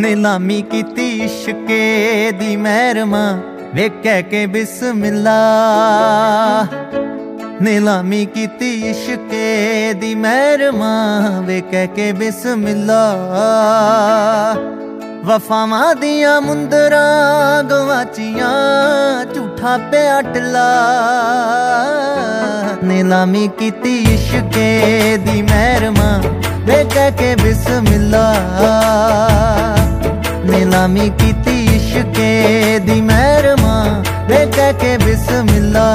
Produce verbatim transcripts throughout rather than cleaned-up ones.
नीलामी कीती इश्के दी महरमा वे कह के बिस्मिल्ला। नीलामी कीती इश्के दी महरमा वे कह के बिस्मिल्ला। वफावां दियां मुंदरां गवाचियां झूठा पे अटला। नीलामी कीती इश्के दी महरमा वे कह के बिस्मिल्ला। नीलामी कीती इश्के दी महरमा वे कह के बिस्मिल्ला।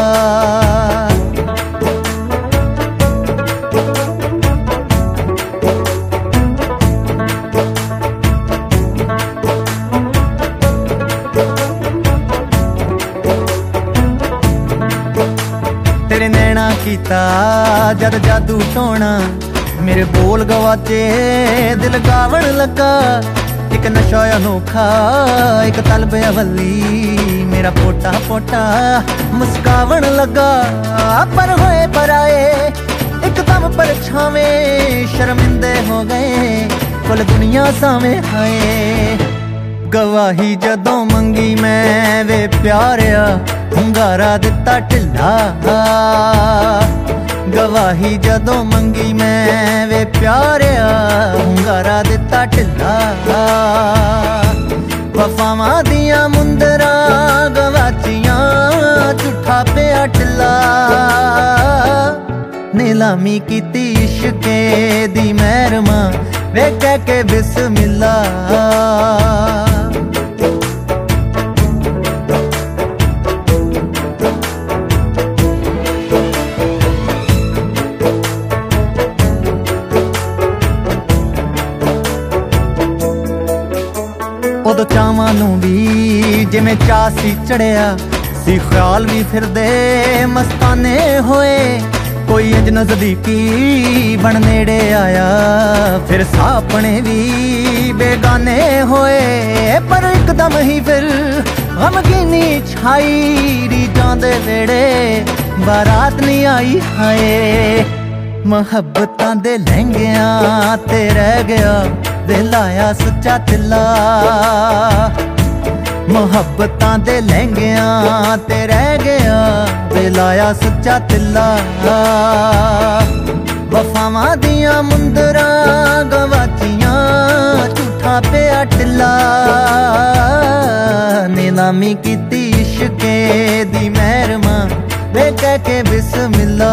तेरे नैना कीता जद जादू टोना, मेरे बोल गवाचे दिल गावण लगा। एक नशा अनोखा एक तलब अवली, मेरा पोटा पोटा मुस्कावण लगा। पर होए पर आए एकदम परछावे, शर्मिंदे हो गए कुल दुनिया सामे आए। गवाही जदों मंगी मैं वे प्यारिया, hungaरा दिता ढिला। गवाही जदों मंगी मैं वे प्यारिया, hungaरा दिता ढिला। वफावां दियां मुंदरां गवाचियां झूठा पे अटला। नीलामी कीती इश्के दी महरमा वे कह के बिस्मिल्ला। उदों चावां नूं भी जिवें चा सी चढ़िया सी, ख्याल भी फिरदे मस्ताने होए। कोई इंज नजदीकी बन नेड़े आया, फिर सापने भी बेगाने होए। पर एकदम ही फिर गमगीनी छाई, रीजां दे वेड़े बारात नहीं आई। हाय मुहब्बतां दे लहंगियां ते रह गया दिलाया सच्चा तिला। मुहब्बतां दे लहंगियां ते रह गया दिलाया सच्चा तिला। वफावां दियां मुंदरां गवाचियां झूठा पे अटला। नीलामी कीती इश्के दी महरमा वे कह के बिस्मिल्ला।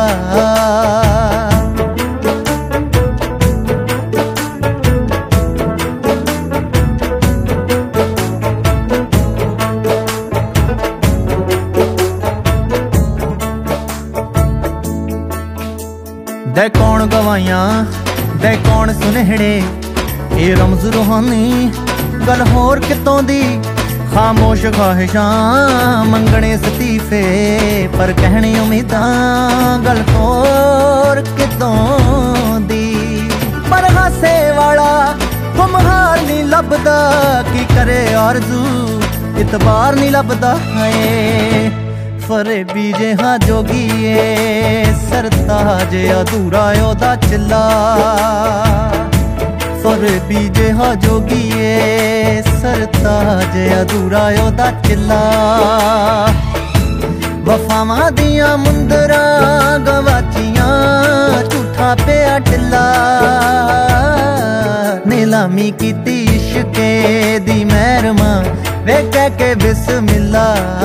दे कौन गवाइयां दे कौन सुनहड़े, ये रमज रूहानी गल होर कितों दी। खामोश ख्वाहिशां मंगने सतीफे, पर कहनी उम्मीदां गल होर कितों दी। पर हासे वाला गुमहार नहीं लभदा, की करे आरज़ू इतबार नहीं लभदा। है फरेबी जिहा जोगीए सरताज अधूरा ओदा चिल्ला। फरेबी जिहा जोगीए सरताज अधूरा ओदा चिल्ला। वफावां दियां मुंदरां गवाचियां झूठा पे अटला। नीलामी कीती इश्के दी महरमा वे कह के बिस्मिल्ला।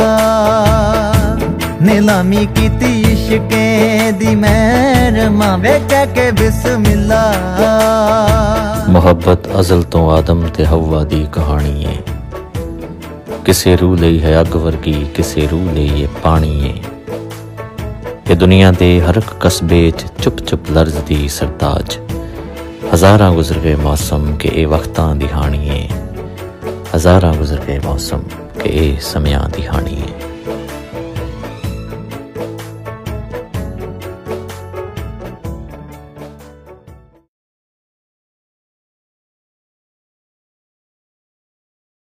नीलामी कीती इश्के दी महरमा वे कह के बिस्मिल्ला। मुहब्बत अज़ल तो आदम ते हव्वा दी कहानी है। किसे रूह लई है अग वर्गी, किसे रूह लई है पानी है। ये दुनिया दे हर एक कस्बे च चुप चुप लरज़दी सरताज। हज़ारां गुज़र गए मौसम के ए वक्तां दी हानी है। हज़ारां गुज़र गए मौसम के ए समयां दी हानी है।